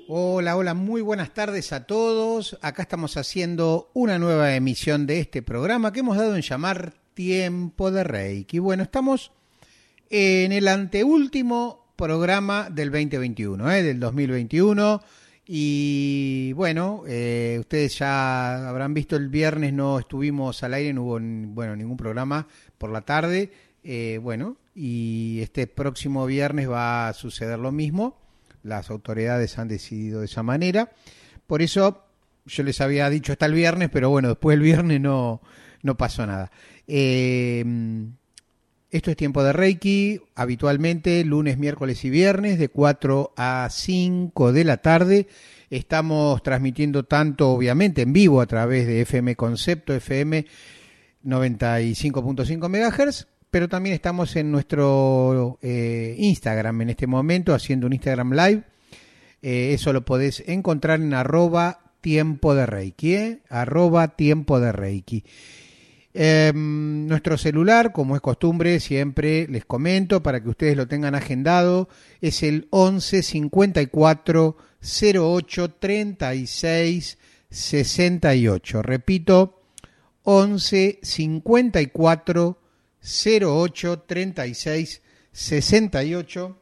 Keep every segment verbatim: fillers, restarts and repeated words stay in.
Hola, hola, muy buenas tardes a todos. Acá estamos haciendo una nueva emisión de este programa que hemos dado en llamar Tiempo de Reiki. Bueno, estamos en el anteúltimo programa del veinte veintiuno, ¿eh? Del dos mil veintiuno. Y bueno, eh, ustedes ya habrán visto el viernes no estuvimos al aire, no hubo bueno, ningún programa por la tarde. Eh, bueno, y este próximo viernes va a suceder lo mismo. Las autoridades han decidido de esa manera. Por eso yo les había dicho hasta el viernes, pero bueno, después del viernes no, no pasó nada. Eh, esto es Tiempo de Reiki, habitualmente lunes, miércoles y viernes de cuatro a cinco de la tarde. Estamos transmitiendo tanto, obviamente, en vivo a través de F M Concepto, F M noventa y cinco punto cinco megahertz. Pero también estamos en nuestro eh, Instagram en este momento, haciendo un Instagram Live. Eh, eso lo podés encontrar en arroba tiempo de Reiki, ¿eh? arroba tiempo de Reiki. Eh, nuestro celular, como es costumbre, siempre les comento para que ustedes lo tengan agendado, es el once cincuenta y cuatro cero ocho treinta y seis sesenta y ocho. Repito, once cincuenta y cuatro cero ocho treinta y seis sesenta y ocho.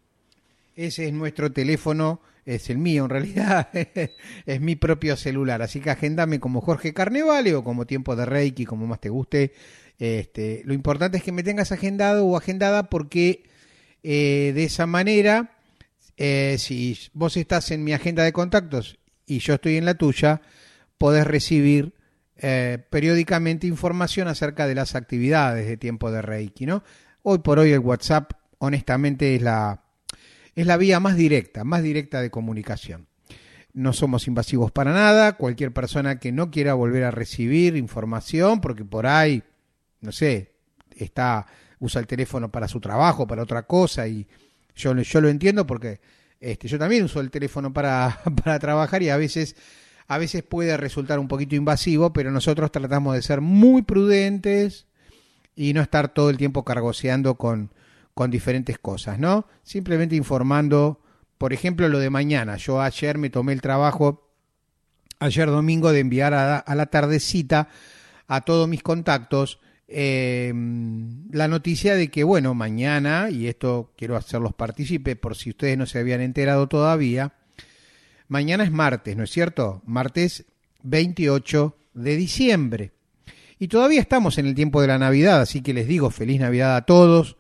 Ese es nuestro teléfono, es el mío en realidad, es mi propio celular, así que agendame como Jorge Carnevale o como Tiempo de Reiki, como más te guste. Este, lo importante es que me tengas agendado o agendada porque eh, de esa manera, eh, si vos estás en mi agenda de contactos y yo estoy en la tuya, podés recibir Eh, periódicamente información acerca de las actividades de Tiempo de Reiki, ¿no? Hoy por hoy el WhatsApp, honestamente, es la, es la vía más directa, más directa de comunicación. No somos invasivos para nada. Cualquier persona que no quiera volver a recibir información, porque por ahí, no sé, está, usa el teléfono para su trabajo, para otra cosa, y yo, yo lo entiendo porque este, yo también uso el teléfono para, para trabajar y a veces... A veces puede resultar un poquito invasivo, pero nosotros tratamos de ser muy prudentes y no estar todo el tiempo cargoseando con, con diferentes cosas, ¿no? Simplemente informando, por ejemplo, lo de mañana. Yo ayer me tomé el trabajo, ayer domingo, de enviar a, a la tardecita a todos mis contactos eh, la noticia de que, bueno, mañana, y esto quiero hacerlos partícipes por si ustedes no se habían enterado todavía, mañana es martes, ¿no es cierto? Martes veintiocho de diciembre. Y todavía estamos en el tiempo de la Navidad, así que les digo feliz Navidad a todos.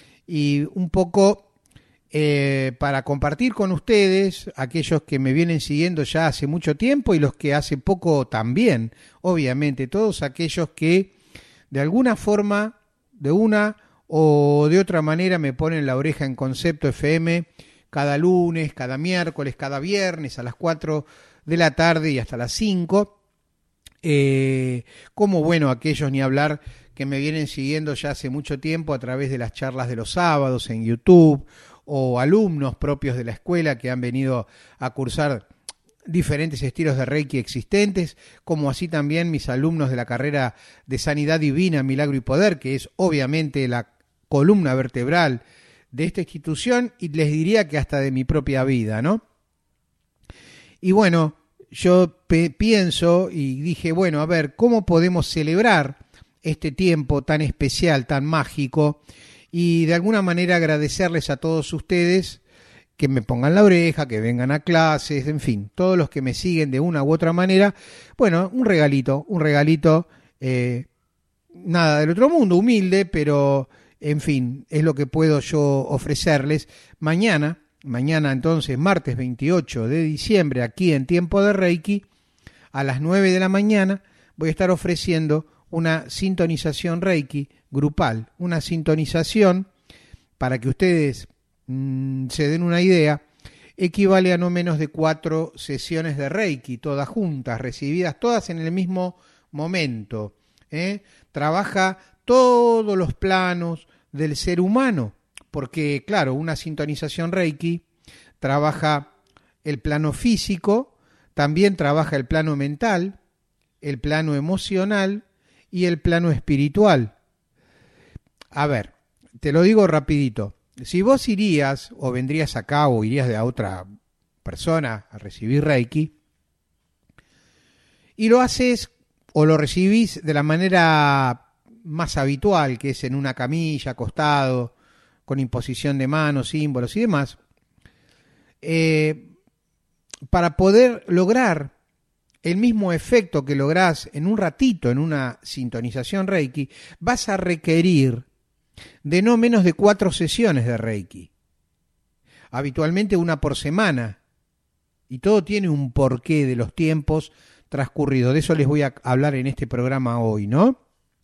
Y un poco eh, para compartir con ustedes, aquellos que me vienen siguiendo ya hace mucho tiempo y los que hace poco también, obviamente, todos aquellos que de alguna forma, de una o de otra manera me ponen la oreja en Concepto F M, cada lunes, cada miércoles, cada viernes a las cuatro de la tarde y hasta las cinco. Eh, como bueno, aquellos ni hablar que me vienen siguiendo ya hace mucho tiempo a través de las charlas de los sábados en YouTube o alumnos propios de la escuela que han venido a cursar diferentes estilos de Reiki existentes, como así también mis alumnos de la carrera de Sanidad Divina, Milagro y Poder, que es obviamente la columna vertebral de esta institución y les diría que hasta de mi propia vida, ¿no? Y bueno, yo pe- pienso y dije, bueno, a ver, ¿cómo podemos celebrar este tiempo tan especial, tan mágico? Y de alguna manera agradecerles a todos ustedes que me pongan la oreja, que vengan a clases, en fin, todos los que me siguen de una u otra manera. Bueno, un regalito, un regalito, eh, nada del otro mundo, humilde, pero... En fin, es lo que puedo yo ofrecerles. Mañana, mañana entonces, martes veintiocho de diciembre, aquí en Tiempo de Reiki, a las nueve de la mañana, voy a estar ofreciendo una sintonización Reiki grupal. Una sintonización, para que ustedes mmm, se den una idea, equivale a no menos de cuatro sesiones de Reiki, todas juntas, recibidas todas en el mismo momento. ¿eh? Trabaja todos los planos del ser humano, porque claro, una sintonización Reiki trabaja el plano físico, también trabaja el plano mental, el plano emocional y el plano espiritual. A ver, te lo digo rapidito. Si vos irías o vendrías acá o irías de a otra persona a recibir Reiki, y lo haces o lo recibís de la manera más habitual, que es en una camilla, acostado, con imposición de manos, símbolos y demás, eh, para poder lograr el mismo efecto que lográs en un ratito en una sintonización Reiki, vas a requerir de no menos de cuatro sesiones de Reiki. Habitualmente una por semana. Y todo tiene un porqué de los tiempos transcurridos. De eso les voy a hablar en este programa hoy, ¿no?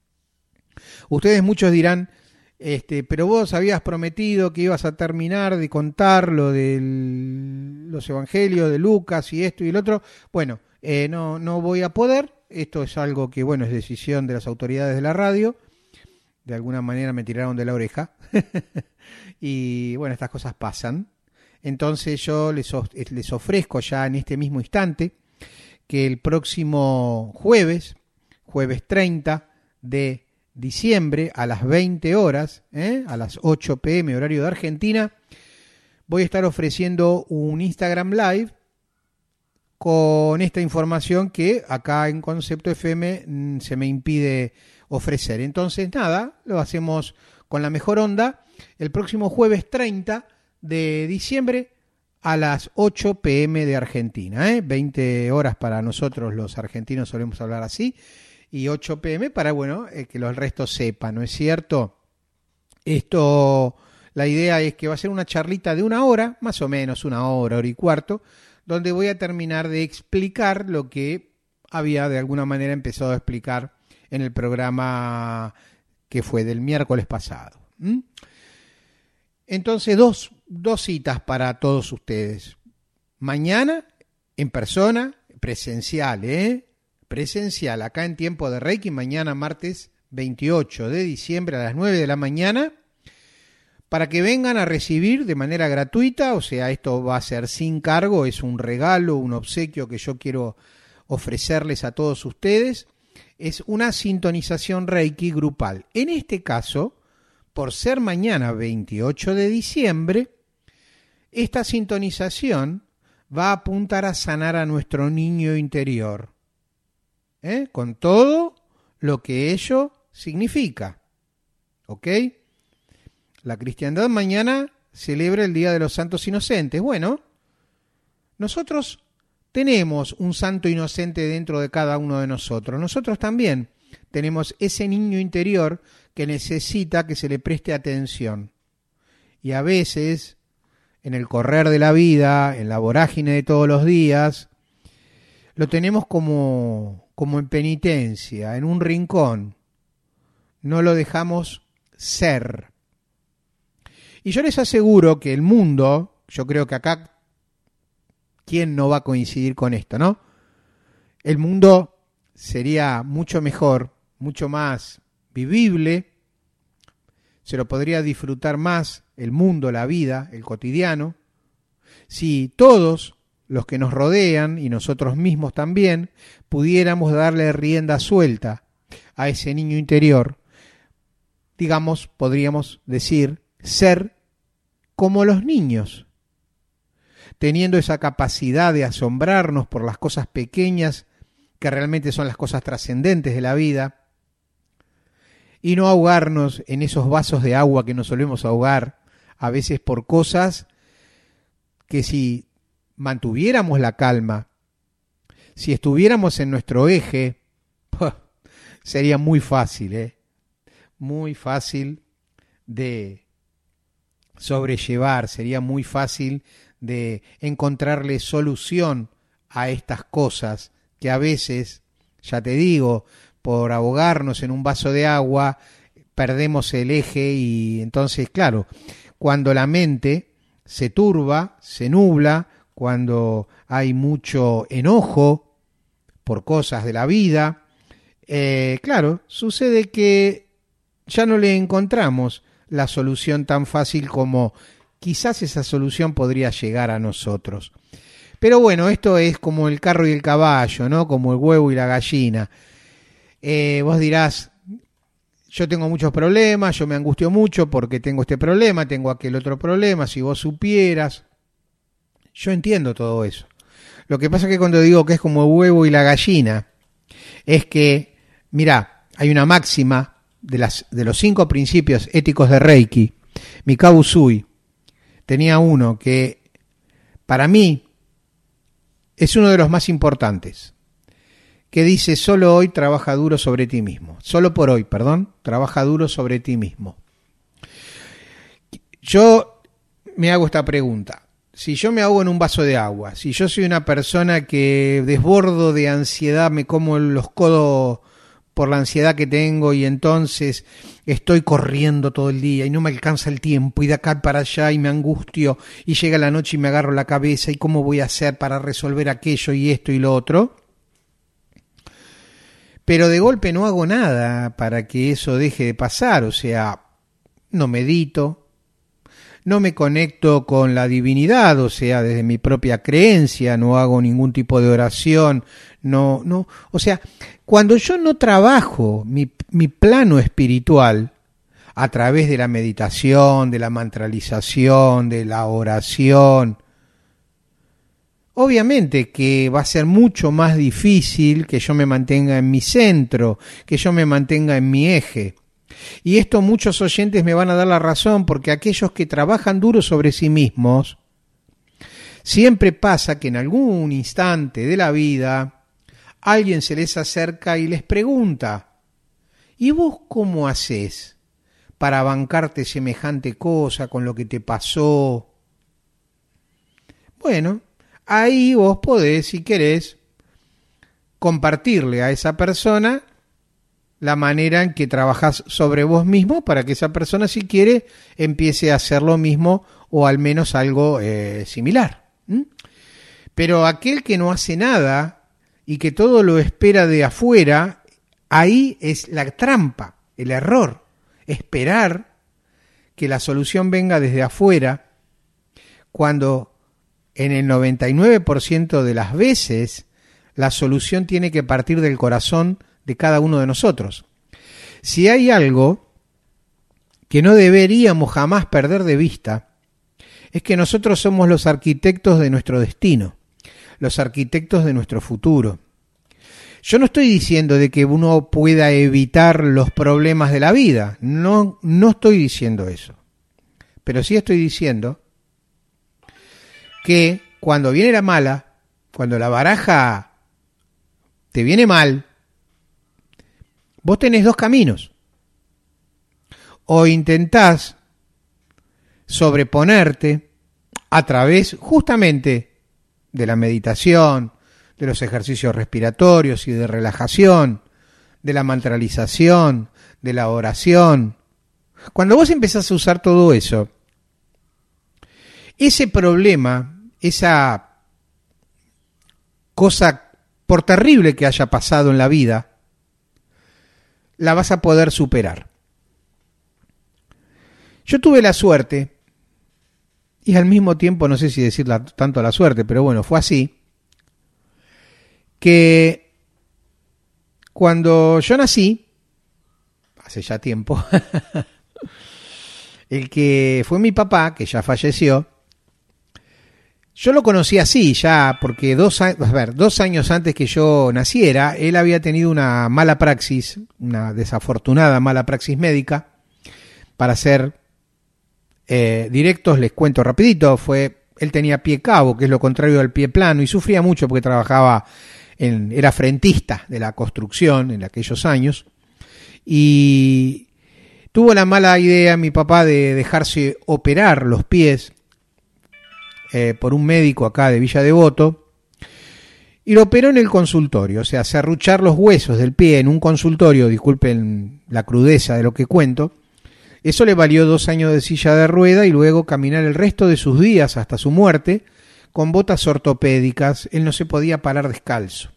Ustedes muchos dirán, este, pero vos habías prometido que ibas a terminar de contar lo de los evangelios de Lucas y esto y el otro. Bueno, eh, no, no voy a poder. Esto es algo que, bueno, es decisión de las autoridades de la radio. De alguna manera me tiraron de la oreja. Y bueno, estas cosas pasan. Entonces yo les, les ofrezco ya en este mismo instante que el próximo jueves, jueves treinta de diciembre a las veinte horas, ¿eh? a las ocho pm horario de Argentina, voy a estar ofreciendo un Instagram Live con esta información que acá en Concepto F M mmm, se me impide ofrecer. Entonces nada, lo hacemos con la mejor onda el próximo jueves treinta de diciembre a las ocho pm de Argentina, ¿eh? veinte horas para nosotros los argentinos solemos hablar así, y ocho pm para, bueno, eh, que los restos sepan, ¿no es cierto? Esto, la idea es que va a ser una charlita de una hora, más o menos una hora, hora y cuarto, donde voy a terminar de explicar lo que había de alguna manera empezado a explicar en el programa que fue del miércoles pasado. ¿Mm? Entonces, dos, dos citas para todos ustedes. Mañana, en persona, presencial, ¿eh? Presencial, acá en Tiempo de Reiki, mañana martes veintiocho de diciembre a las nueve de la mañana, para que vengan a recibir de manera gratuita, o sea, esto va a ser sin cargo, es un regalo, un obsequio que yo quiero ofrecerles a todos ustedes, es una sintonización Reiki grupal. En este caso, por ser mañana veintiocho de diciembre, esta sintonización va a apuntar a sanar a nuestro niño interior, ¿eh? Con todo lo que ello significa. ¿Ok? La cristiandad mañana celebra el Día de los Santos Inocentes. Bueno, nosotros tenemos un santo inocente dentro de cada uno de nosotros. Nosotros también tenemos ese niño interior que necesita que se le preste atención. Y a veces, en el correr de la vida, en la vorágine de todos los días, lo tenemos como, como en penitencia, en un rincón. No lo dejamos ser. Y yo les aseguro que el mundo, yo creo que acá, ¿quién no va a coincidir con esto, no? El mundo sería mucho mejor, mucho más vivible, se lo podría disfrutar más el mundo, la vida, el cotidiano, si todos los que nos rodean y nosotros mismos también pudiéramos darle rienda suelta a ese niño interior. Digamos, podríamos decir, ser como los niños, teniendo esa capacidad de asombrarnos por las cosas pequeñas que realmente son las cosas trascendentes de la vida, y no ahogarnos en esos vasos de agua que nos solemos ahogar a veces por cosas que si mantuviéramos la calma, si estuviéramos en nuestro eje, sería muy fácil, ¿eh? Muy fácil de sobrellevar, sería muy fácil de encontrarle solución a estas cosas que a veces, ya te digo, por ahogarnos en un vaso de agua, perdemos el eje y entonces, claro, cuando la mente se turba, se nubla, cuando hay mucho enojo por cosas de la vida, eh, claro, sucede que ya no le encontramos la solución tan fácil como quizás esa solución podría llegar a nosotros. Pero bueno, esto es como el carro y el caballo, ¿no? Como el huevo y la gallina. Eh, vos dirás, yo tengo muchos problemas, yo me angustio mucho porque tengo este problema, tengo aquel otro problema, si vos supieras. Yo entiendo todo eso. Lo que pasa es que cuando digo que es como el huevo y la gallina, es que, mirá, hay una máxima de, las, de los cinco principios éticos de Reiki. Mikao Usui tenía uno que, para mí, es uno de los más importantes, que dice: solo hoy trabaja duro sobre ti mismo. Solo por hoy, perdón, trabaja duro sobre ti mismo. Yo me hago esta pregunta. Si yo me ahogo en un vaso de agua, si yo soy una persona que desbordo de ansiedad, me como los codos por la ansiedad que tengo y entonces estoy corriendo todo el día y no me alcanza el tiempo y de acá para allá y me angustio y llega la noche y me agarro la cabeza y cómo voy a hacer para resolver aquello y esto y lo otro, pero de golpe no hago nada para que eso deje de pasar, o sea, no medito, no me conecto con la divinidad, o sea, desde mi propia creencia, no hago ningún tipo de oración, no, no, o sea, cuando yo no trabajo mi, mi plano espiritual a través de la meditación, de la mantralización, de la oración, obviamente que va a ser mucho más difícil que yo me mantenga en mi centro, que yo me mantenga en mi eje. Y esto muchos oyentes me van a dar la razón, porque aquellos que trabajan duro sobre sí mismos, siempre pasa que en algún instante de la vida alguien se les acerca y les pregunta: ¿y vos cómo haces para bancarte semejante cosa con lo que te pasó? Bueno, ahí vos podés, si querés, compartirle a esa persona la manera en que trabajás sobre vos mismo para que esa persona, si quiere, empiece a hacer lo mismo o al menos algo eh, similar. ¿Mm? Pero aquel que no hace nada y que todo lo espera de afuera, ahí es la trampa, el error. Esperar que la solución venga desde afuera, cuando en el noventa y nueve por ciento de las veces la solución tiene que partir del corazón de cada uno de nosotros. Si hay algo que no deberíamos jamás perder de vista, es que nosotros somos los arquitectos de nuestro destino, los arquitectos de nuestro futuro. Yo no estoy diciendo de que uno pueda evitar los problemas de la vida, no, no estoy diciendo eso, pero sí estoy diciendo que cuando viene la mala, cuando la baraja te viene mal, vos tenés dos caminos. O intentás sobreponerte a través justamente de la meditación, de los ejercicios respiratorios y de relajación, de la mantralización, de la oración. Cuando vos empezás a usar todo eso, ese problema, esa cosa, por terrible que haya pasado en la vida, la vas a poder superar. Yo tuve la suerte, y al mismo tiempo no sé si decir la, tanto la suerte, pero bueno, fue así, que cuando yo nací, hace ya tiempo, el que fue mi papá, que ya falleció, yo lo conocí así ya, porque dos, a ver, dos años antes que yo naciera, él había tenido una mala praxis, una desafortunada mala praxis médica. Para ser eh, directos, les cuento rapidito, fue, él tenía pie cabo, que es lo contrario al pie plano, y sufría mucho porque trabajaba, en, era frentista de la construcción en aquellos años, y tuvo la mala idea mi papá de dejarse operar los pies, Eh, por un médico acá de Villa Devoto, y lo operó en el consultorio, o sea, serruchar los huesos del pie en un consultorio, disculpen la crudeza de lo que cuento, eso le valió dos años de silla de rueda y luego caminar el resto de sus días hasta su muerte con botas ortopédicas. Él no se podía parar descalzo.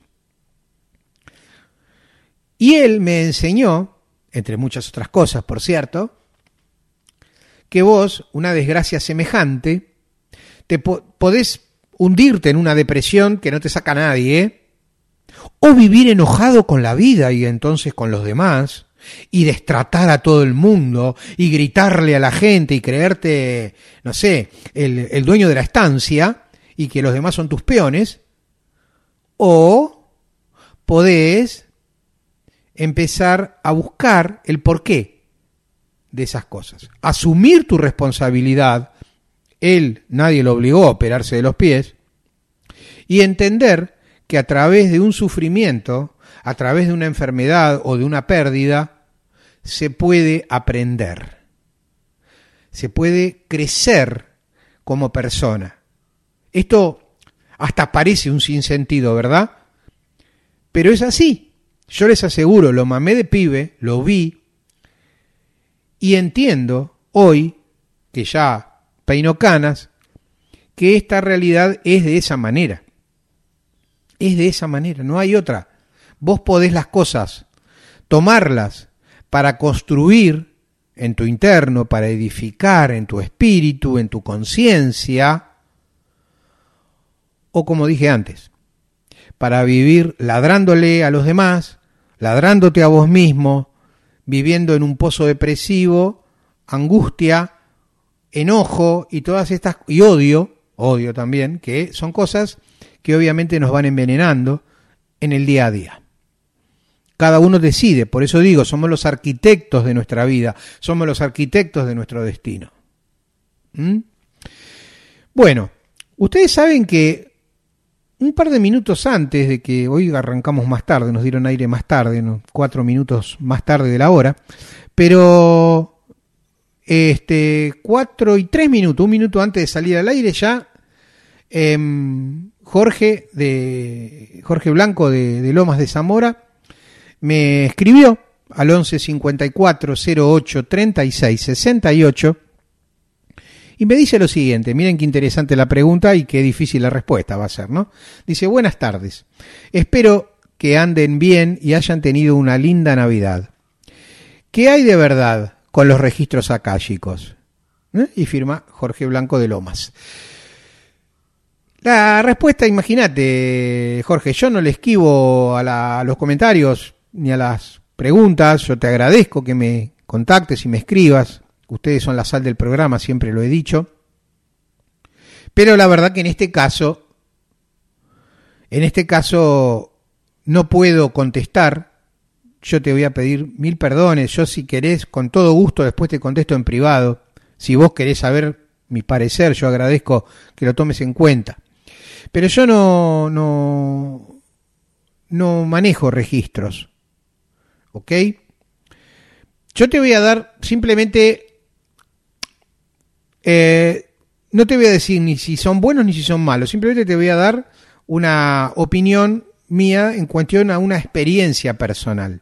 Y él me enseñó, entre muchas otras cosas, por cierto, que vos, una desgracia semejante, te po- podés hundirte en una depresión que no te saca nadie, ¿eh? O vivir enojado con la vida y entonces con los demás, y destratar a todo el mundo, y gritarle a la gente, y creerte, no sé, el, el dueño de la estancia, y que los demás son tus peones, o podés empezar a buscar el porqué de esas cosas. Asumir tu responsabilidad, él, nadie lo obligó a operarse de los pies, y entender que a través de un sufrimiento, a través de una enfermedad o de una pérdida, se puede aprender, se puede crecer como persona. Esto hasta parece un sinsentido, ¿verdad? Pero es así. Yo les aseguro, lo mamé de pibe, lo vi, y entiendo hoy, que ya peino canas, que esta realidad es de esa manera. Es de esa manera, no hay otra. Vos podés las cosas, tomarlas para construir en tu interno, para edificar en tu espíritu, en tu conciencia, o como dije antes, para vivir ladrándole a los demás, ladrándote a vos mismo, viviendo en un pozo depresivo, angustia, enojo y todas estas, y odio, odio también, que son cosas que obviamente nos van envenenando en el día a día. Cada uno decide, por eso digo, somos los arquitectos de nuestra vida, somos los arquitectos de nuestro destino. ¿Mm? Bueno, ustedes saben que un par de minutos antes de que hoy arrancamos más tarde, nos dieron aire más tarde, ¿no? cuatro minutos más tarde de la hora, pero este cuatro y tres minutos, un minuto antes de salir al aire ya, eh, Jorge de Jorge Blanco de, de Lomas de Zamora me escribió al once cincuenta y cuatro cero ocho treinta y seis sesenta y ocho y me dice lo siguiente, miren qué interesante la pregunta y qué difícil la respuesta va a ser, ¿no? Dice, buenas tardes, espero que anden bien y hayan tenido una linda Navidad. ¿Qué hay de verdad con los registros akáshicos? ¿Eh? Y firma Jorge Blanco de Lomas. La respuesta, imagínate, Jorge, yo no le esquivo a, la, a los comentarios ni a las preguntas, yo te agradezco que me contactes y me escribas. Ustedes son la sal del programa, siempre lo he dicho. Pero la verdad que en este caso, en este caso no puedo contestar. Yo te voy a pedir mil perdones. Yo si querés, con todo gusto, después te contesto en privado. Si vos querés saber mi parecer, yo agradezco que lo tomes en cuenta. Pero yo no, no, no manejo registros. ¿Ok? Yo te voy a dar simplemente... Eh, no te voy a decir ni si son buenos ni si son malos, simplemente te voy a dar una opinión mía en cuestión a una experiencia personal.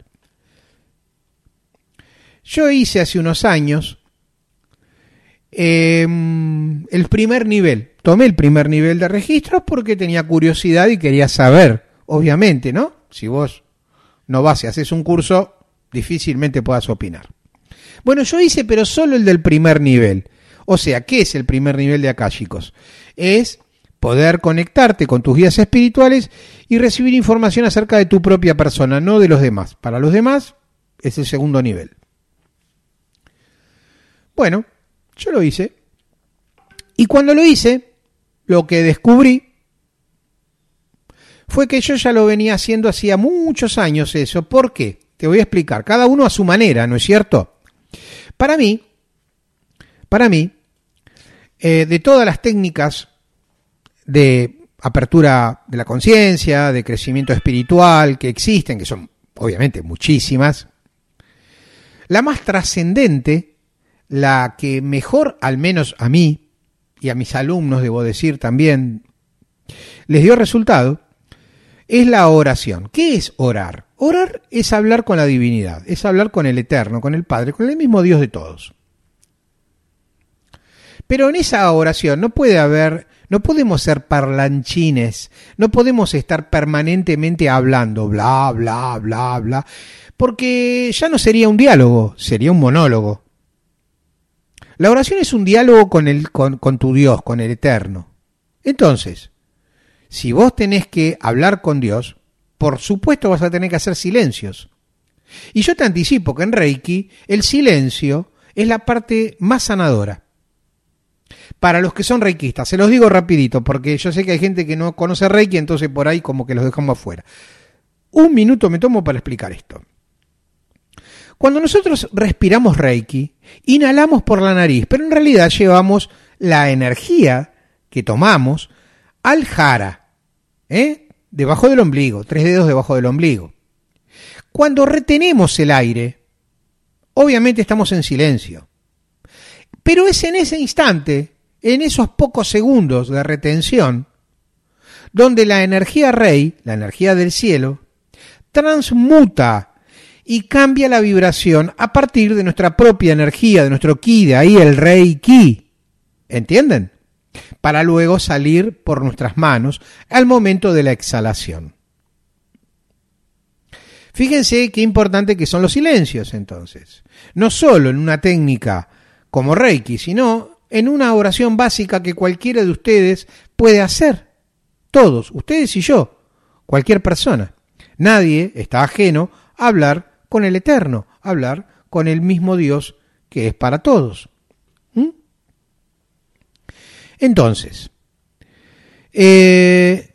Yo hice hace unos años eh, el primer nivel, tomé el primer nivel de registros porque tenía curiosidad y quería saber, obviamente, ¿no? Si vos no vas y haces un curso, difícilmente puedas opinar. Bueno, yo hice pero solo el del primer nivel. O sea, ¿qué es el primer nivel de akáshicos? Es poder conectarte con tus guías espirituales y recibir información acerca de tu propia persona, no de los demás. Para los demás es el segundo nivel. Bueno, yo lo hice. Y cuando lo hice, lo que descubrí fue que yo ya lo venía haciendo hacía muchos años eso. ¿Por qué? Te voy a explicar. Cada uno a su manera, ¿no es cierto? Para mí, para mí, eh, de todas las técnicas de apertura de la conciencia, de crecimiento espiritual que existen, que son obviamente muchísimas, la más trascendente, la que mejor, al menos a mí y a mis alumnos, debo decir también, les dio resultado, es la oración. ¿Qué es orar? Orar es hablar con la divinidad, es hablar con el Eterno, con el Padre, con el mismo Dios de todos. Pero en esa oración no puede haber, no podemos ser parlanchines, no podemos estar permanentemente hablando, bla, bla, bla, bla, porque ya no sería un diálogo, sería un monólogo. La oración es un diálogo con, el, con, con tu Dios, con el Eterno. Entonces, si vos tenés que hablar con Dios, por supuesto vas a tener que hacer silencios. Y yo te anticipo que en Reiki el silencio es la parte más sanadora. Para los que son reikistas, se los digo rapidito, porque yo sé que hay gente que no conoce Reiki, entonces por ahí como que los dejamos afuera. Un minuto me tomo para explicar esto. Cuando nosotros respiramos Reiki, inhalamos por la nariz, pero en realidad llevamos la energía que tomamos al jara, ¿eh? Debajo del ombligo, tres dedos debajo del ombligo. Cuando retenemos el aire, obviamente estamos en silencio. Pero es en ese instante, en esos pocos segundos de retención, donde la energía Rei, la energía del cielo, transmuta y cambia la vibración a partir de nuestra propia energía, de nuestro ki, de ahí el Reiki. ¿Entienden? Para luego salir por nuestras manos al momento de la exhalación. Fíjense qué importante que son los silencios entonces. No solo en una técnica como Reiki, sino en una oración básica que cualquiera de ustedes puede hacer. Todos, ustedes y yo, cualquier persona. Nadie está ajeno a hablar con el Eterno, a hablar con el mismo Dios que es para todos. ¿Mm? Entonces, eh,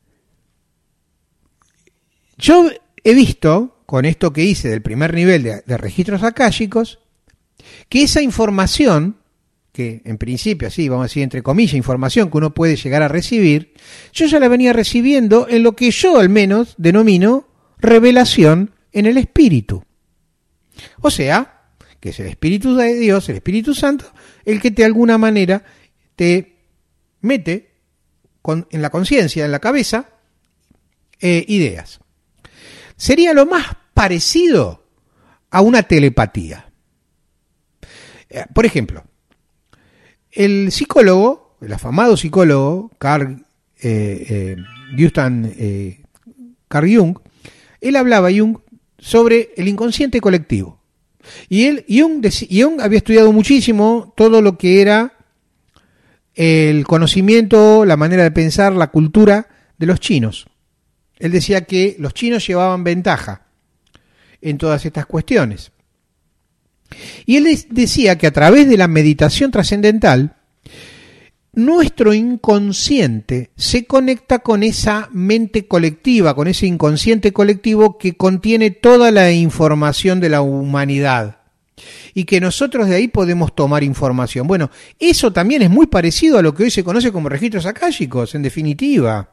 yo he visto, con esto que hice del primer nivel de, de registros akáshicos, que esa información, que en principio, así vamos a decir entre comillas, información que uno puede llegar a recibir, yo ya la venía recibiendo en lo que yo al menos denomino revelación en el Espíritu. O sea, que es el Espíritu de Dios, el Espíritu Santo, el que de alguna manera te mete con, en la conciencia, en la cabeza, eh, ideas. Sería lo más parecido a una telepatía. Por ejemplo, el psicólogo, el afamado psicólogo Carl eh, eh, Gustav eh, Carl Jung, él hablaba Jung sobre el inconsciente colectivo. Y él Jung, Jung había estudiado muchísimo todo lo que era el conocimiento, la manera de pensar, la cultura de los chinos. Él decía que los chinos llevaban ventaja en todas estas cuestiones. Y él decía que a través de la meditación trascendental, nuestro inconsciente se conecta con esa mente colectiva, con ese inconsciente colectivo que contiene toda la información de la humanidad. Y que nosotros de ahí podemos tomar información. Bueno, eso también es muy parecido a lo que hoy se conoce como registros akáshicos, en definitiva.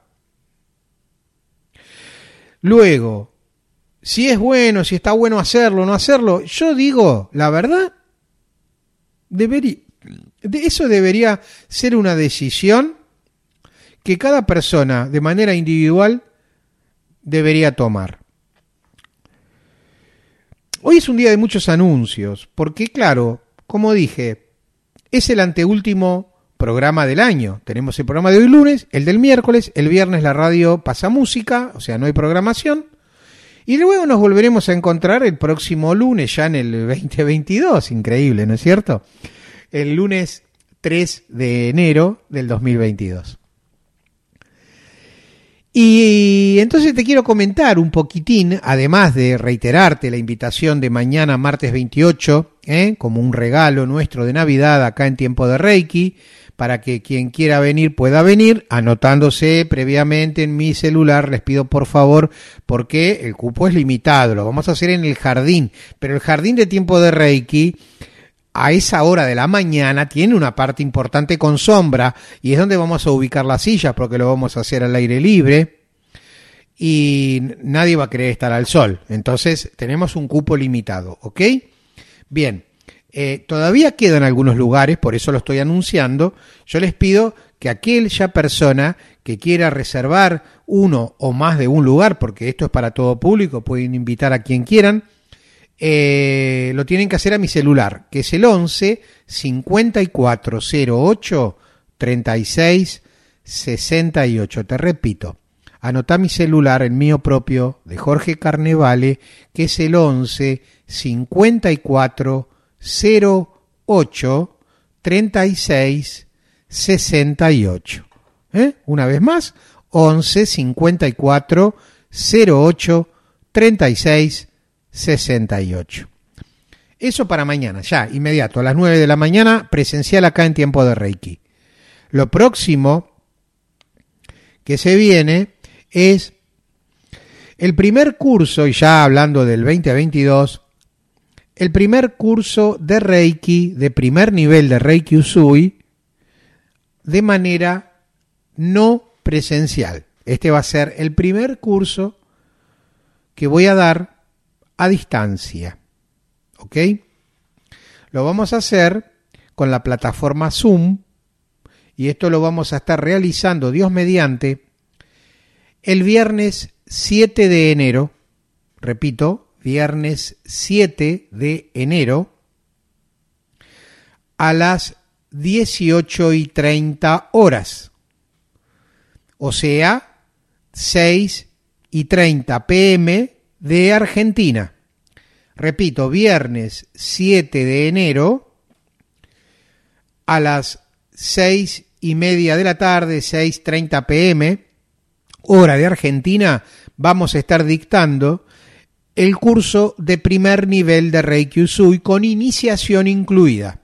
Luego, si es bueno, si está bueno hacerlo o no hacerlo, yo digo, la verdad, debería, eso debería ser una decisión que cada persona de manera individual debería tomar. Hoy es un día de muchos anuncios, porque claro, como dije, es el anteúltimo programa del año. Tenemos el programa de hoy lunes, el del miércoles, el viernes la radio pasa música, o sea, no hay programación. Y luego nos volveremos a encontrar el próximo lunes, ya en el veinte veintidós, increíble, ¿no es cierto? El lunes tres de enero del dos mil veintidós. Y entonces te quiero comentar un poquitín, además de reiterarte la invitación de mañana, martes veintiocho, ¿eh? como un regalo nuestro de Navidad acá en Tiempo de Reiki, para que quien quiera venir pueda venir, anotándose previamente en mi celular, les pido por favor, porque el cupo es limitado, lo vamos a hacer en el jardín, pero el jardín de Tiempo de Reiki, a esa hora de la mañana, tiene una parte importante con sombra, y es donde vamos a ubicar las sillas, porque lo vamos a hacer al aire libre, y nadie va a querer estar al sol, entonces tenemos un cupo limitado, ¿ok? Bien. Eh, todavía quedan algunos lugares, por eso lo estoy anunciando. Yo les pido que aquella persona que quiera reservar uno o más de un lugar, porque esto es para todo público, pueden invitar a quien quieran, eh, lo tienen que hacer a mi celular, que es el once cincuenta y cuatro cero ocho treinta y seis sesenta y ocho. Te repito, anotá mi celular, el mío propio, de Jorge Carnevale, que es el once cincuenta y cuatro cero ocho treinta y seis sesenta y ocho. ¿Eh? Una vez más, once cincuenta y cuatro cero ocho treinta y seis sesenta y ocho. Eso para mañana, ya, inmediato, a las nueve de la mañana, presencial acá en Tiempo de Reiki. Lo próximo que se viene es el primer curso, y ya hablando del veinte veintidós, el primer curso de Reiki, de primer nivel de Reiki Usui, de manera no presencial. Este va a ser el primer curso que voy a dar a distancia. ¿Ok? Lo vamos a hacer con la plataforma Zoom, y esto lo vamos a estar realizando, Dios mediante, el viernes siete de enero, repito, viernes siete de enero, a las dieciocho y treinta horas, o sea, seis y treinta pm de Argentina. Repito, viernes siete de enero, a las seis y media de la tarde, seis y treinta pm, hora de Argentina, vamos a estar dictando el curso de primer nivel de Reiki Usui con iniciación incluida.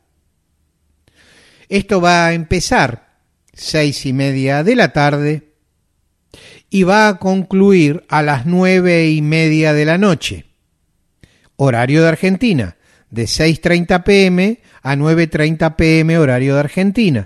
Esto va a empezar seis y media de la tarde y va a concluir a las nueve y media de la noche. Horario de Argentina, de seis y treinta pm a nueve y treinta pm, horario de Argentina.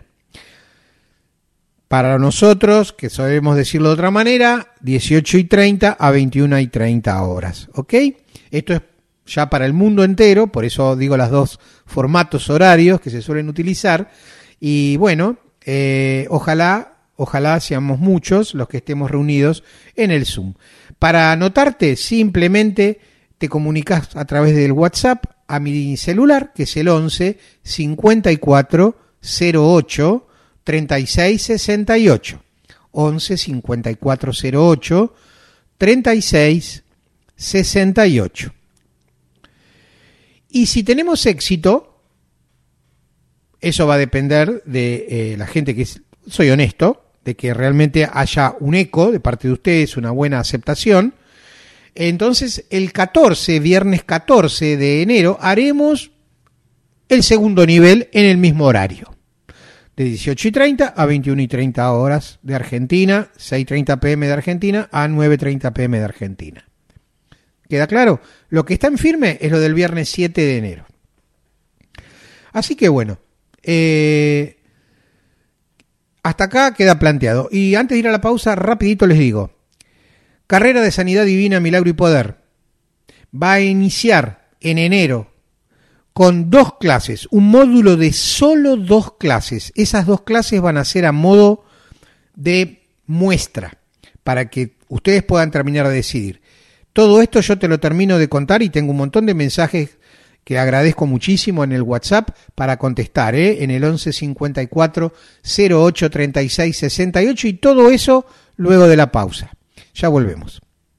Para nosotros, que sabemos decirlo de otra manera, dieciocho y treinta a veintiuna y treinta horas. ¿Ok? Esto es ya para el mundo entero, por eso digo los dos formatos horarios que se suelen utilizar. Y bueno, eh, ojalá, ojalá seamos muchos los que estemos reunidos en el Zoom. Para anotarte, simplemente te comunicas a través del WhatsApp a mi celular, que es el once cincuenta y cuatro cero ocho treinta y seis sesenta y ocho. once cincuenta y cuatro cero ocho treinta y seis sesenta y ocho. Y si tenemos éxito, eso va a depender de eh, la gente que es, soy honesto, de que realmente haya un eco de parte de ustedes, una buena aceptación. Entonces, el catorce, viernes catorce de enero, haremos el segundo nivel en el mismo horario. De dieciocho y treinta a veintiuna y treinta horas de Argentina, seis y treinta pm de Argentina a nueve y treinta pm de Argentina. ¿Queda claro? Lo que está en firme es lo del viernes siete de enero. Así que bueno, eh, hasta acá queda planteado. Y antes de ir a la pausa, rapidito les digo. Carrera de Sanidad Divina, Milagro y Poder va a iniciar en enero con dos clases, un módulo de solo dos clases. Esas dos clases van a ser a modo de muestra para que ustedes puedan terminar de decidir. Todo esto yo te lo termino de contar y tengo un montón de mensajes que agradezco muchísimo en el WhatsApp para contestar, ¿eh? En el once cincuenta y cuatro cero ocho treinta y seis sesenta y ocho, y todo eso luego de la pausa. Ya volvemos.